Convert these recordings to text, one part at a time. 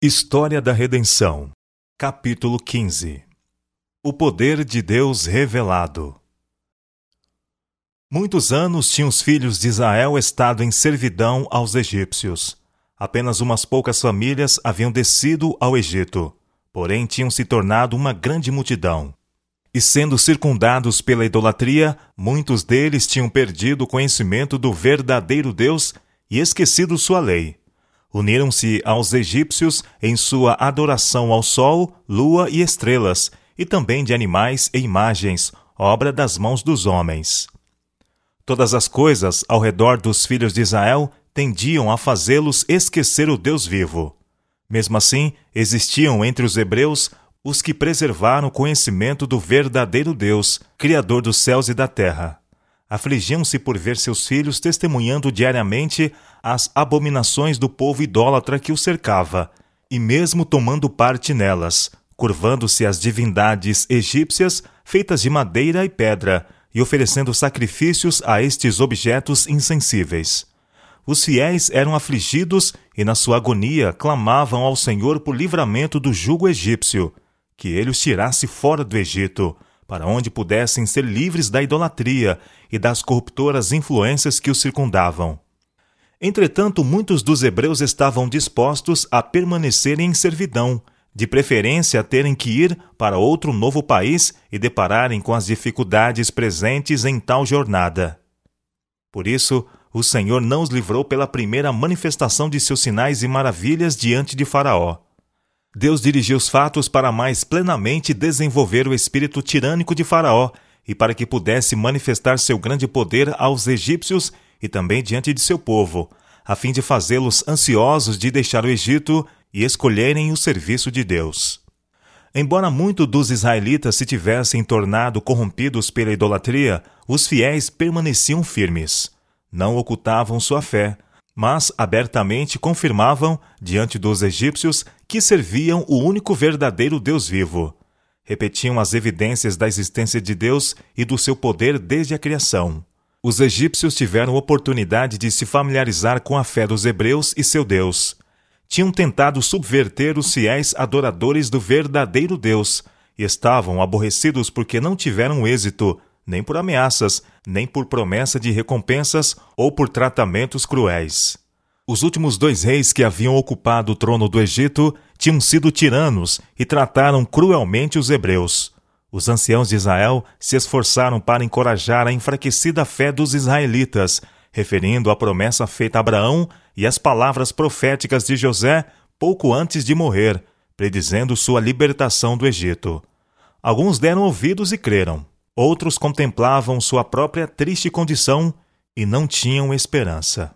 História da Redenção, capítulo 15. O poder de Deus revelado. Muitos anos tinham os filhos de Israel estado em servidão aos egípcios. Apenas umas poucas famílias haviam descido ao Egito, porém tinham se tornado uma grande multidão. E sendo circundados pela idolatria, muitos deles tinham perdido o conhecimento do verdadeiro Deus e esquecido sua lei. Uniram-se aos egípcios em sua adoração ao sol, lua e estrelas, e também de animais e imagens, obra das mãos dos homens. Todas as coisas ao redor dos filhos de Israel tendiam a fazê-los esquecer o Deus vivo. Mesmo assim, existiam entre os hebreus os que preservaram o conhecimento do verdadeiro Deus, Criador dos céus e da terra. Afligiam-se por ver seus filhos testemunhando diariamente as abominações do povo idólatra que o cercava, e mesmo tomando parte nelas, curvando-se às divindades egípcias feitas de madeira e pedra, e oferecendo sacrifícios a estes objetos insensíveis. Os fiéis eram afligidos e, na sua agonia, clamavam ao Senhor por livramento do jugo egípcio, que ele os tirasse fora do Egito, para onde pudessem ser livres da idolatria e das corruptoras influências que os circundavam. Entretanto, muitos dos hebreus estavam dispostos a permanecerem em servidão, de preferência a terem que ir para outro novo país e depararem com as dificuldades presentes em tal jornada. Por isso, o Senhor não os livrou pela primeira manifestação de seus sinais e maravilhas diante de Faraó. Deus dirigiu os fatos para mais plenamente desenvolver o espírito tirânico de Faraó e para que pudesse manifestar seu grande poder aos egípcios e também diante de seu povo, a fim de fazê-los ansiosos de deixar o Egito e escolherem o serviço de Deus. Embora muitos dos israelitas se tivessem tornado corrompidos pela idolatria, os fiéis permaneciam firmes. Não ocultavam sua fé, mas abertamente confirmavam, diante dos egípcios, que serviam o único verdadeiro Deus vivo. Repetiam as evidências da existência de Deus e do seu poder desde a criação. Os egípcios tiveram oportunidade de se familiarizar com a fé dos hebreus e seu Deus. Tinham tentado subverter os fiéis adoradores do verdadeiro Deus e estavam aborrecidos porque não tiveram êxito, nem por ameaças, nem por promessa de recompensas ou por tratamentos cruéis. Os últimos 2 reis que haviam ocupado o trono do Egito tinham sido tiranos e trataram cruelmente os hebreus. Os anciãos de Israel se esforçaram para encorajar a enfraquecida fé dos israelitas, referindo a promessa feita a Abraão e as palavras proféticas de José pouco antes de morrer, predizendo sua libertação do Egito. Alguns deram ouvidos e creram. Outros contemplavam sua própria triste condição e não tinham esperança.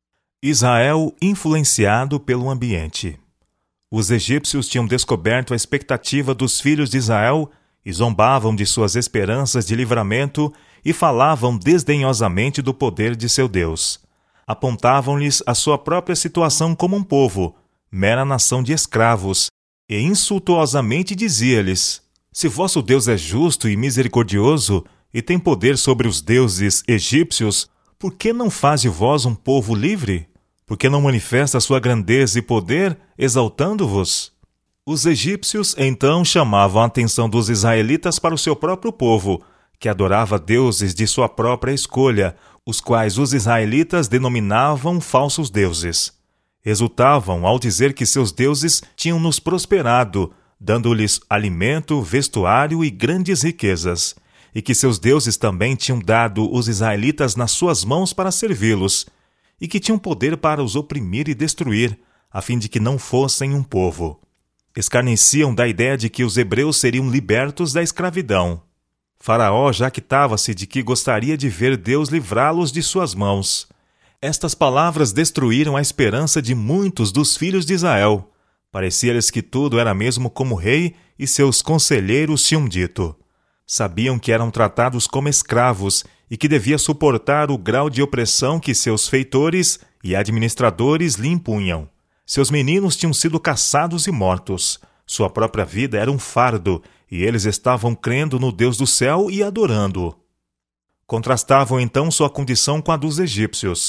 Israel influenciado pelo ambiente. Os egípcios tinham descoberto a expectativa dos filhos de Israel e zombavam de suas esperanças de livramento e falavam desdenhosamente do poder de seu Deus. Apontavam-lhes a sua própria situação como um povo, mera nação de escravos, e insultuosamente dizia-lhes: se vosso Deus é justo e misericordioso e tem poder sobre os deuses egípcios, por que não faz de vós um povo livre? Por que não manifesta a sua grandeza e poder, exaltando-vos? Os egípcios então chamavam a atenção dos israelitas para o seu próprio povo, que adorava deuses de sua própria escolha, os quais os israelitas denominavam falsos deuses. Exultavam ao dizer que seus deuses tinham nos prosperado, dando-lhes alimento, vestuário e grandes riquezas, e que seus deuses também tinham dado os israelitas nas suas mãos para servi-los, e que tinham poder para os oprimir e destruir, a fim de que não fossem um povo. Escarneciam da ideia de que os hebreus seriam libertos da escravidão. Faraó jactava-se de que gostaria de ver Deus livrá-los de suas mãos. Estas palavras destruíram a esperança de muitos dos filhos de Israel. Parecia-lhes que tudo era mesmo como o rei e seus conselheiros tinham dito. Sabiam que eram tratados como escravos e que devia suportar o grau de opressão que seus feitores e administradores lhe impunham. Seus meninos tinham sido caçados e mortos. Sua própria vida era um fardo e eles estavam crendo no Deus do céu e adorando-o. Contrastavam então sua condição com a dos egípcios.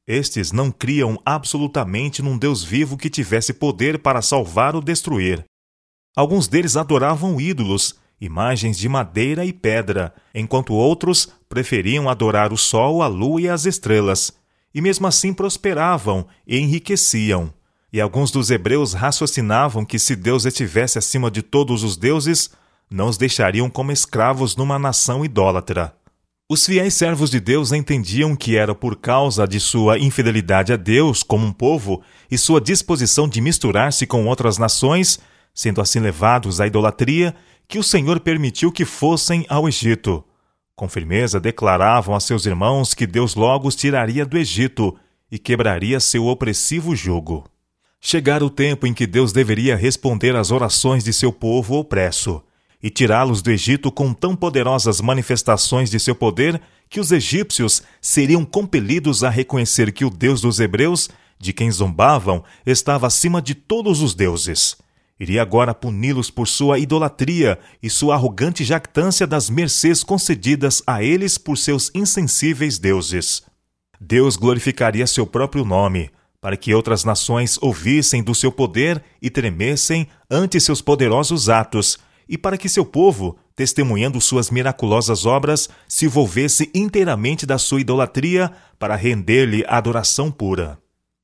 Estes não criam absolutamente num Deus vivo que tivesse poder para salvar ou destruir. Alguns deles adoravam ídolos, imagens de madeira e pedra, enquanto outros preferiam adorar o sol, a lua e as estrelas, e mesmo assim prosperavam e enriqueciam. E alguns dos hebreus raciocinavam que se Deus estivesse acima de todos os deuses, não os deixariam como escravos numa nação idólatra. Os fiéis servos de Deus entendiam que era por causa de sua infidelidade a Deus como um povo e sua disposição de misturar-se com outras nações, sendo assim levados à idolatria, que o Senhor permitiu que fossem ao Egito. Com firmeza declaravam a seus irmãos que Deus logo os tiraria do Egito e quebraria seu opressivo jugo. Chegara o tempo em que Deus deveria responder às orações de seu povo opresso e tirá-los do Egito com tão poderosas manifestações de seu poder que os egípcios seriam compelidos a reconhecer que o Deus dos hebreus, de quem zombavam, estava acima de todos os deuses. Iria agora puni-los por sua idolatria e sua arrogante jactância das mercês concedidas a eles por seus insensíveis deuses. Deus glorificaria seu próprio nome, para que outras nações ouvissem do seu poder e tremessem ante seus poderosos atos, e para que seu povo, testemunhando suas miraculosas obras, se volvesse inteiramente da sua idolatria para render-lhe adoração pura.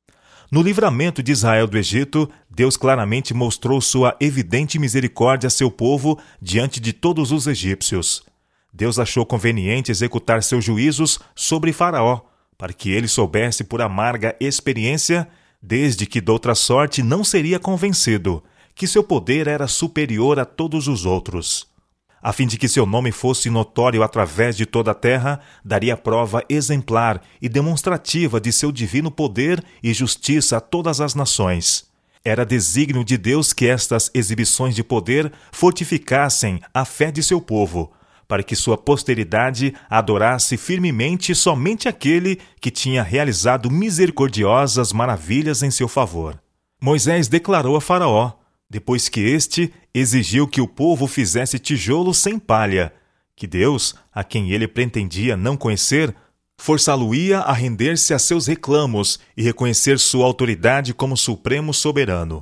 No livramento de Israel do Egito, Deus claramente mostrou sua evidente misericórdia a seu povo diante de todos os egípcios. Deus achou conveniente executar seus juízos sobre Faraó, para que ele soubesse por amarga experiência, desde que doutra sorte não seria convencido, que seu poder era superior a todos os outros. A fim de que seu nome fosse notório através de toda a terra, daria prova exemplar e demonstrativa de seu divino poder e justiça a todas as nações. Era desígnio de Deus que estas exibições de poder fortificassem a fé de seu povo, para que sua posteridade adorasse firmemente somente aquele que tinha realizado misericordiosas maravilhas em seu favor. Moisés declarou a Faraó, depois que este exigiu que o povo fizesse tijolos sem palha, que Deus, a quem ele pretendia não conhecer, forçá-lo-ia a render-se a seus reclamos e reconhecer sua autoridade como supremo soberano.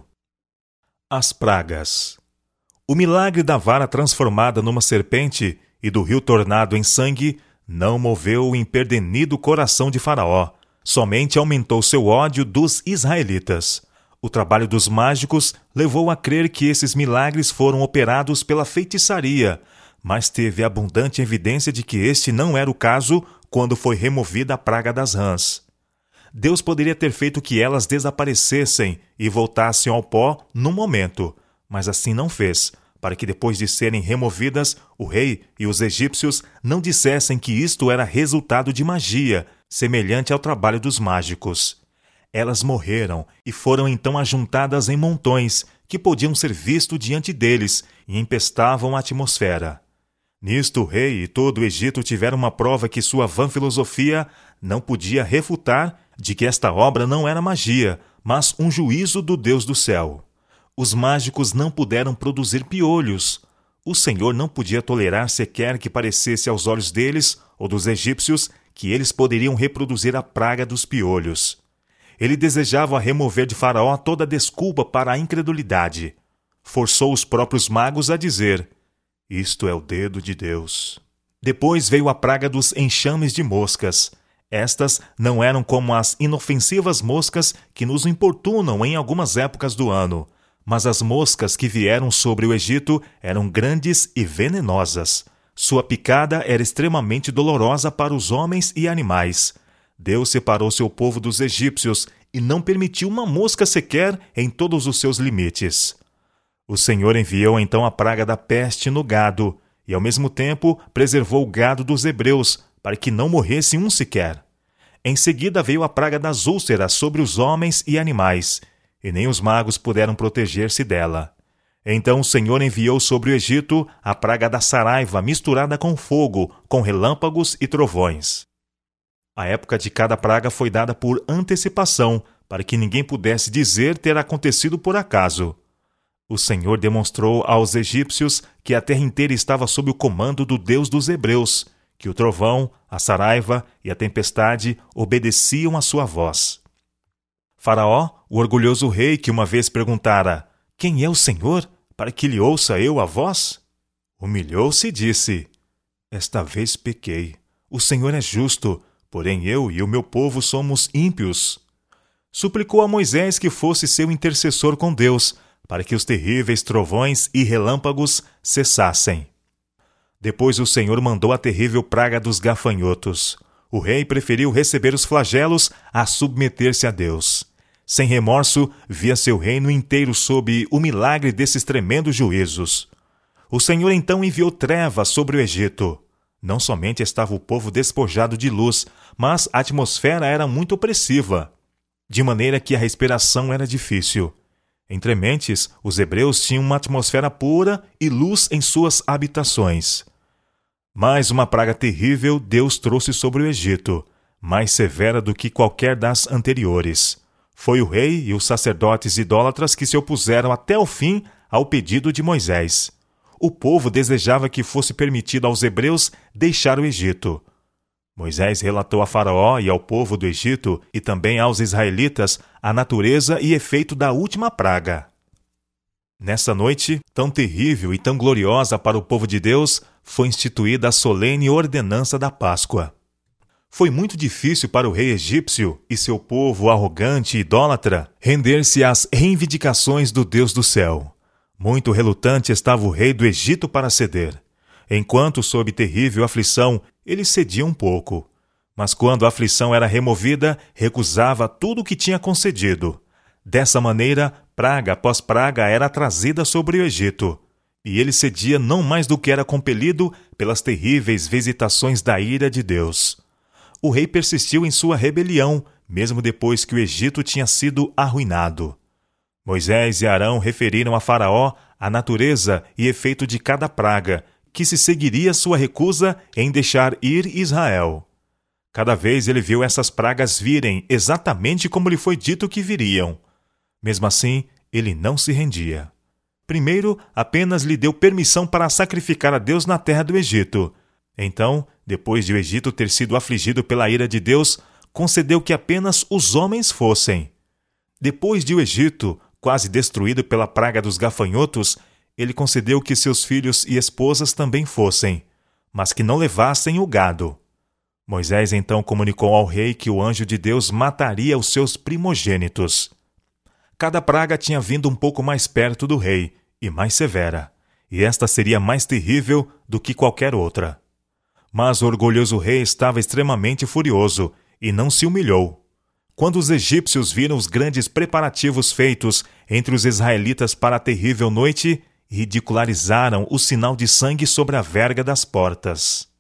As pragas. O milagre da vara transformada numa serpente e do rio tornado em sangue não moveu o empedernido coração de Faraó, somente aumentou seu ódio dos israelitas. O trabalho dos mágicos levou a crer que esses milagres foram operados pela feitiçaria, mas teve abundante evidência de que este não era o caso quando foi removida a praga das rãs. Deus poderia ter feito que elas desaparecessem e voltassem ao pó num momento, mas assim não fez, para que depois de serem removidas, o rei e os egípcios não dissessem que isto era resultado de magia, semelhante ao trabalho dos mágicos. Elas morreram e foram então ajuntadas em montões, que podiam ser vistos diante deles e empestavam a atmosfera. Nisto o rei e todo o Egito tiveram uma prova que sua vã filosofia não podia refutar de que esta obra não era magia, mas um juízo do Deus do céu. Os mágicos não puderam produzir piolhos. O Senhor não podia tolerar sequer que parecesse aos olhos deles ou dos egípcios que eles poderiam reproduzir a praga dos piolhos. Ele desejava remover de Faraó toda desculpa para a incredulidade. Forçou os próprios magos a dizer: "Isto é o dedo de Deus." Depois veio a praga dos enxames de moscas. Estas não eram como as inofensivas moscas que nos importunam em algumas épocas do ano, mas as moscas que vieram sobre o Egito eram grandes e venenosas. Sua picada era extremamente dolorosa para os homens e animais. Deus separou seu povo dos egípcios e não permitiu uma mosca sequer em todos os seus limites. O Senhor enviou então a praga da peste no gado e, ao mesmo tempo, preservou o gado dos hebreus para que não morresse um sequer. Em seguida veio a praga das úlceras sobre os homens e animais, e nem os magos puderam proteger-se dela. Então o Senhor enviou sobre o Egito a praga da saraiva misturada com fogo, com relâmpagos e trovões. A época de cada praga foi dada por antecipação, para que ninguém pudesse dizer ter acontecido por acaso. O Senhor demonstrou aos egípcios que a terra inteira estava sob o comando do Deus dos hebreus, que o trovão, a saraiva e a tempestade obedeciam à sua voz. Faraó, o orgulhoso rei que uma vez perguntara: "Quem é o Senhor, para que lhe ouça eu a voz?" Humilhou-se e disse: "Esta vez pequei. O Senhor é justo, porém eu e o meu povo somos ímpios." Suplicou a Moisés que fosse seu intercessor com Deus, para que os terríveis trovões e relâmpagos cessassem. Depois o Senhor mandou a terrível praga dos gafanhotos. O rei preferiu receber os flagelos a submeter-se a Deus. Sem remorso, via seu reino inteiro sob o milagre desses tremendos juízos. O Senhor então enviou trevas sobre o Egito. Não somente estava o povo despojado de luz, mas a atmosfera era muito opressiva, de maneira que a respiração era difícil. Entre mentes, os hebreus tinham uma atmosfera pura e luz em suas habitações. Mais uma praga terrível Deus trouxe sobre o Egito, mais severa do que qualquer das anteriores. Foi o rei e os sacerdotes idólatras que se opuseram até o fim ao pedido de Moisés. O povo desejava que fosse permitido aos hebreus deixar o Egito. Moisés relatou a Faraó e ao povo do Egito e também aos israelitas a natureza e efeito da última praga. Nessa noite, tão terrível e tão gloriosa para o povo de Deus, foi instituída a solene ordenança da Páscoa. Foi muito difícil para o rei egípcio e seu povo arrogante e idólatra render-se às reivindicações do Deus do céu. Muito relutante estava o rei do Egito para ceder. Enquanto sob terrível aflição, ele cedia um pouco. Mas quando a aflição era removida, recusava tudo o que tinha concedido. Dessa maneira, praga após praga era trazida sobre o Egito, e ele cedia não mais do que era compelido pelas terríveis visitações da ira de Deus. O rei persistiu em sua rebelião, mesmo depois que o Egito tinha sido arruinado. Moisés e Arão referiram a Faraó a natureza e efeito de cada praga, que se seguiria sua recusa em deixar ir Israel. Cada vez ele viu essas pragas virem exatamente como lhe foi dito que viriam. Mesmo assim, ele não se rendia. Primeiro, apenas lhe deu permissão para sacrificar a Deus na terra do Egito. Então, depois de o Egito ter sido afligido pela ira de Deus, concedeu que apenas os homens fossem. Depois de o Egito, quase destruído pela praga dos gafanhotos, ele concedeu que seus filhos e esposas também fossem, mas que não levassem o gado. Moisés então comunicou ao rei que o anjo de Deus mataria os seus primogênitos. Cada praga tinha vindo um pouco mais perto do rei, e mais severa, e esta seria mais terrível do que qualquer outra. Mas o orgulhoso rei estava extremamente furioso, e não se humilhou. Quando os egípcios viram os grandes preparativos feitos entre os israelitas para a terrível noite, ridicularizaram o sinal de sangue sobre a verga das portas.